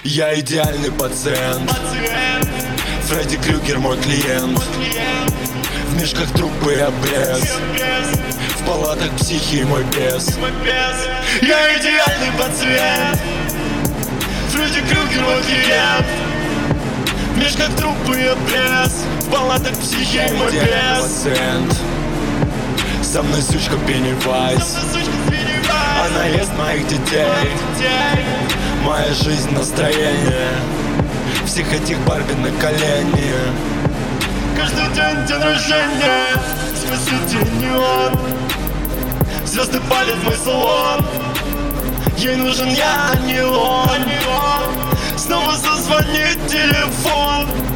Я идеальный пациент, Фредди Крюгер мой клиент. В мешках трупы и обрез, в палатах психи и мой бес. Я идеальный пациент, Фредди Крюгер мой клиент. В мешках трупы и обрез, в палатах психи и мой бес. Со мной сучка Пеннивайз, она ест моих детей. Моя жизнь настроение, всех этих Барби на колени. Каждый день день рождения, спаситель не он. Звезды палят в мой салон, ей нужен я, а не он. Снова зазвонит телефон.